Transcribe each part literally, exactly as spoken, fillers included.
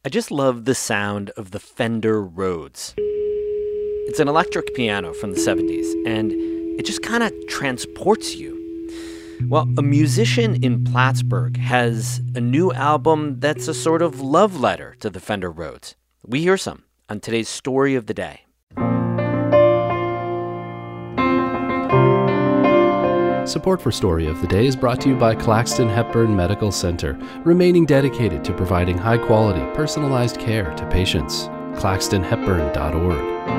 I just love the sound of the Fender Rhodes. It's an electric piano from the seventies, and it just kind of transports you. Well, a musician in Plattsburgh has a new album that's a sort of love letter to the Fender Rhodes. We hear some on today's Story of the Day. Support for Story of the Day is brought to you by Claxton Hepburn Medical Center, remaining dedicated to providing high-quality, personalized care to patients. claxton hepburn dot org.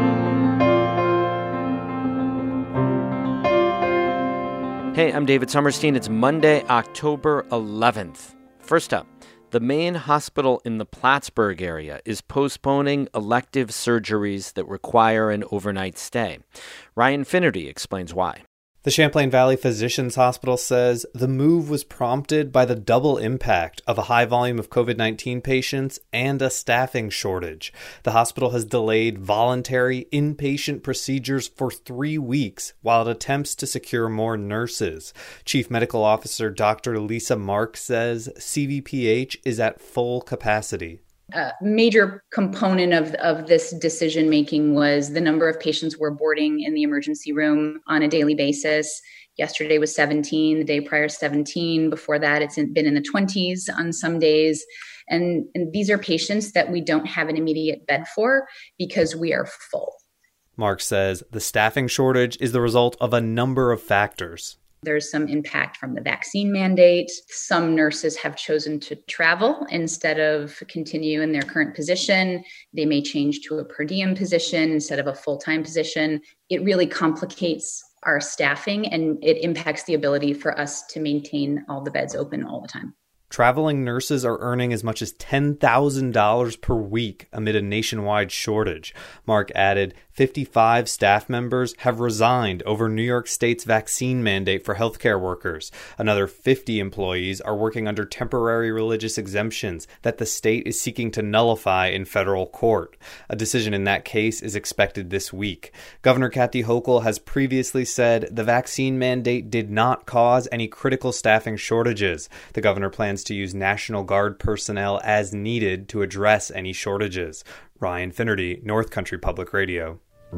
Hey, I'm David Sommerstein. It's Monday, October eleventh. First up, the main hospital in the Plattsburgh area is postponing elective surgeries that require an overnight stay. Ryan Finnerty explains why. The Champlain Valley Physicians Hospital says the move was prompted by the double impact of a high volume of covid nineteen patients and a staffing shortage. The hospital has delayed voluntary inpatient procedures for three weeks while it attempts to secure more nurses. Chief Medical Officer Doctor Lisa Mark says C V P H is at full capacity. A major component of, of this decision-making was the number of patients we're boarding in the emergency room on a daily basis. Yesterday was seventeen, the day prior seventeen. Before that, it's been in the twenties on some days. And, and these are patients that we don't have an immediate bed for because we are full. Mark says the staffing shortage is the result of a number of factors. There's some impact from the vaccine mandate. Some nurses have chosen to travel instead of continue in their current position. They may change to a per diem position instead of a full-time position. It really complicates our staffing and it impacts the ability for us to maintain all the beds open all the time. Traveling nurses are earning as much as ten thousand dollars per week amid a nationwide shortage. Mark added, fifty-five staff members have resigned over New York State's vaccine mandate for healthcare workers. Another fifty employees are working under temporary religious exemptions that the state is seeking to nullify in federal court. A decision in that case is expected this week. Governor Kathy Hochul has previously said the vaccine mandate did not cause any critical staffing shortages. The governor plans to use National Guard personnel as needed to address any shortages. Ryan Finnerty, North Country Public Radio.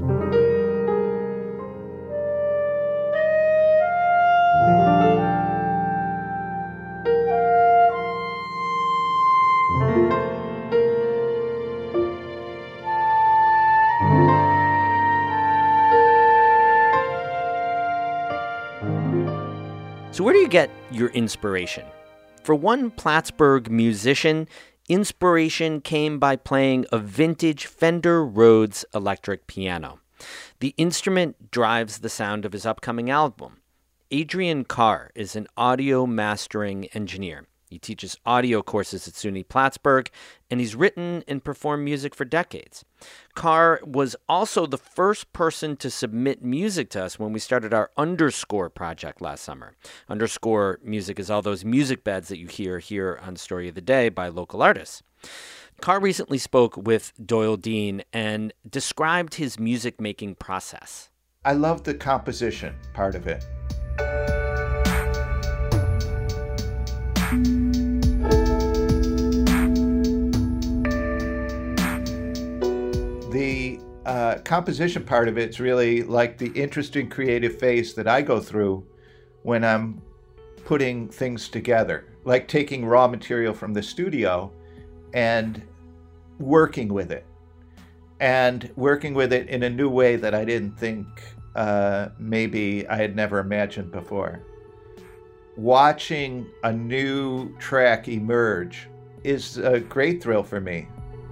So where do you get your inspiration? For one Plattsburgh musician, inspiration came by playing a vintage Fender Rhodes electric piano. The instrument drives the sound of his upcoming album. Adrian Carr is an audio mastering engineer. He teaches audio courses at SUNY Plattsburgh, and he's written and performed music for decades. Carr was also the first person to submit music to us when we started our Underscore project last summer. Underscore music is all those music beds that you hear here on Story of the Day by local artists. Carr recently spoke with Doyle Dean and described his music-making process. I love the composition part of it. The uh, composition part of it's really like the interesting creative phase that I go through when I'm putting things together, like taking raw material from the studio and working with it, and working with it in a new way that I didn't think uh, maybe I had never imagined before. Watching a new track emerge is a great thrill for me.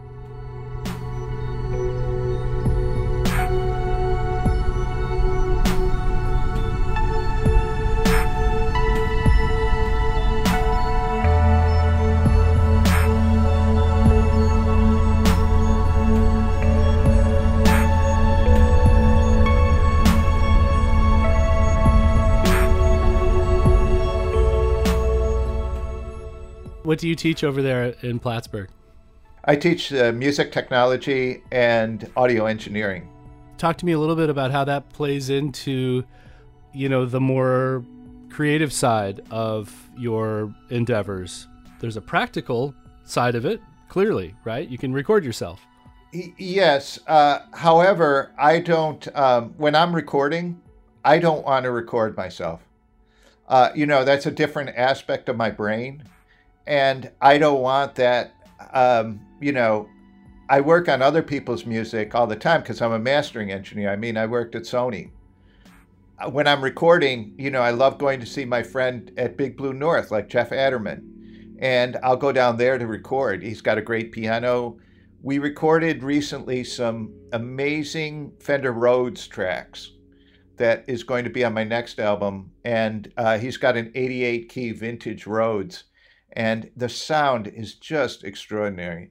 What do you teach over there in Plattsburgh? I teach uh, music technology and audio engineering. Talk to me a little bit about how that plays into, you know, the more creative side of your endeavors. There's a practical side of it, clearly, right? You can record yourself. Y- Yes. Uh, however, I don't, um, when I'm recording, I don't want to record myself. Uh, you know, that's a different aspect of my brain. And I don't want that, um, you know, I work on other people's music all the time because I'm a mastering engineer. I mean, I worked at Sony. When I'm recording, you know, I love going to see my friend at Big Blue North, like Jeff Adderman. And I'll go down there to record. He's got a great piano. We recorded recently some amazing Fender Rhodes tracks that is going to be on my next album. And uh, he's got an eighty-eight key vintage Rhodes. And the sound is just extraordinary.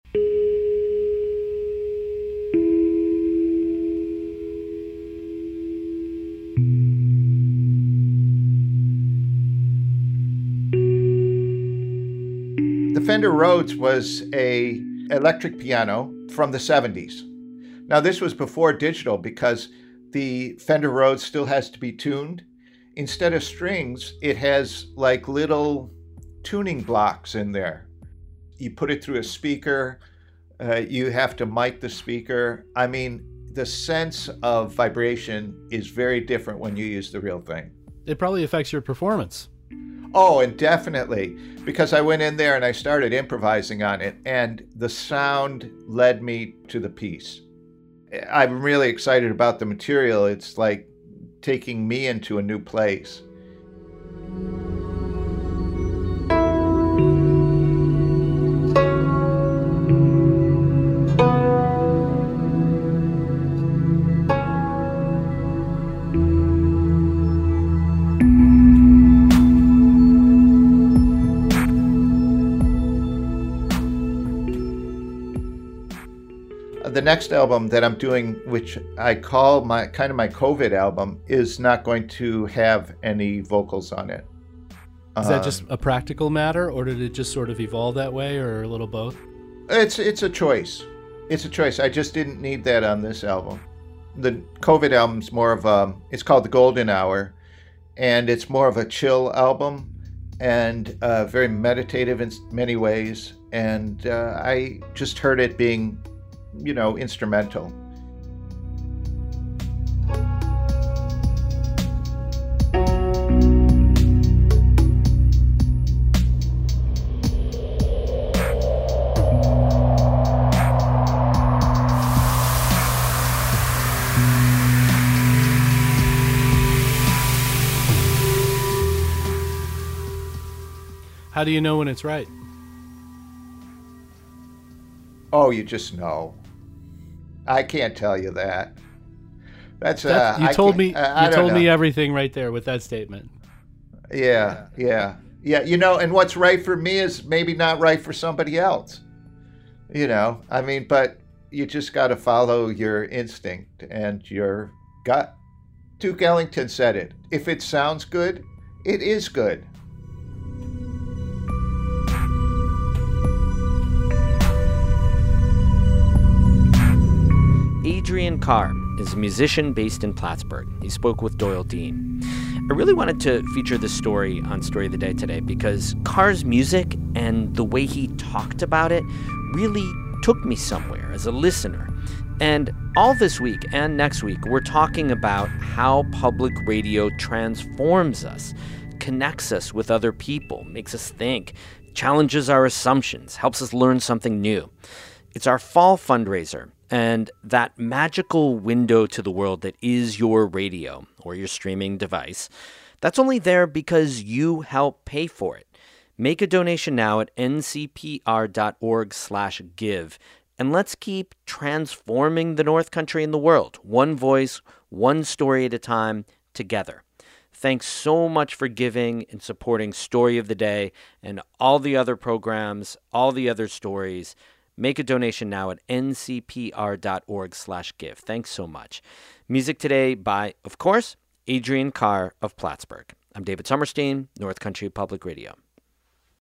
The Fender Rhodes was a electric piano from the seventies. Now, this was before digital because the Fender Rhodes still has to be tuned. Instead of strings, it has like little tuning blocks in there. You put it through a speaker, uh, you have to mic the speaker. I mean, the sense of vibration is very different when you use the real thing. It probably affects your performance. Oh, and definitely, because I went in there and I started improvising on it, and the sound led me to the piece. I'm really excited about the material. It's like taking me into a new place. The next album that I'm doing, which I call my kind of my COVID album, is not going to have any vocals on it. Is that just a practical matter, or did it just sort of evolve that way, or a little both? It's it's a choice. It's a choice. I just didn't need that on this album. The COVID album's more of a, it's called The Golden Hour, and it's more of a chill album and uh, very meditative in many ways. And uh, I just heard it being, you know, instrumental. How do you know when it's right? Oh, you just know. I can't tell you that. That's, That's uh, you I told can't- me. I- I You don't told me know. everything right there with that statement. Yeah, yeah, yeah. You know, and what's right for me is maybe not right for somebody else. You know, I mean, but you just got to follow your instinct and your gut. Duke Ellington said it. If it sounds good, it is good. Adrian Carr is a musician based in Plattsburgh. He spoke with Doyle Dean. I really wanted to feature this story on Story of the Day today because Carr's music and the way he talked about it really took me somewhere as a listener. And all this week and next week, we're talking about how public radio transforms us, connects us with other people, makes us think, challenges our assumptions, helps us learn something new. It's our fall fundraiser, and that magical window to the world that is your radio or your streaming device, that's only there because you help pay for it. Make a donation now at ncpr.org slash give, and let's keep transforming the North Country and the world, one voice, one story at a time, together. Thanks so much for giving and supporting Story of the Day and all the other programs, all the other stories. Make a donation now at ncpr.org slash give. Thanks so much. Music today by, of course, Adrian Carr of Plattsburgh. I'm David Sommerstein, North Country Public Radio.